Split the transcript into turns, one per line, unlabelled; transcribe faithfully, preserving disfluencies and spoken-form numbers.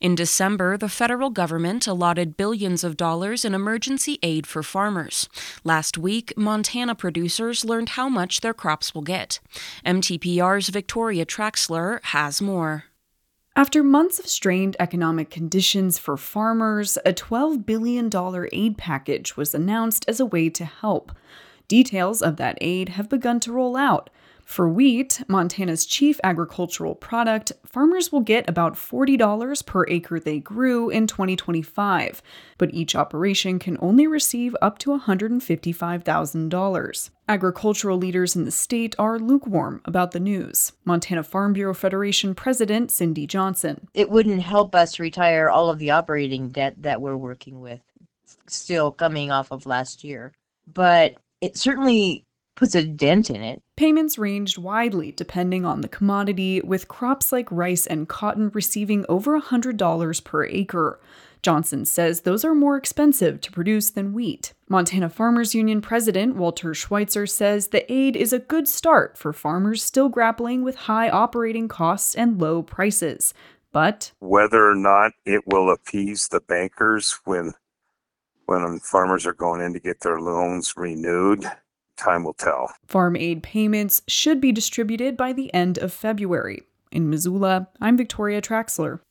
In December, the federal government allotted billions of dollars in emergency aid for farmers. Last week, Montana producers learned how much their crops will get. M T P R's Victoria Traxler has more.
After months of strained economic conditions for farmers, a twelve billion dollars aid package was announced as a way to help. Details of that aid have begun to roll out. For wheat, Montana's chief agricultural product, farmers will get about forty dollars per acre they grew in twenty twenty-five, but each operation can only receive up to one hundred fifty-five thousand dollars. Agricultural leaders in the state are lukewarm about the news. Montana Farm Bureau Federation President Cindy Johnson.
It wouldn't help us retire all of the operating debt that we're working with, still coming off of last year, but it certainly puts a dent in it.
Payments ranged widely depending on the commodity, with crops like rice and cotton receiving over one hundred dollars per acre. Johnson says those are more expensive to produce than wheat. Montana Farmers Union President Walter Schweitzer says the aid is a good start for farmers still grappling with high operating costs and low prices. But
whether or not it will appease the bankers when, when farmers are going in to get their loans renewed, time will tell.
Farm aid payments should be distributed by the end of February. In Missoula, I'm Victoria Traxler.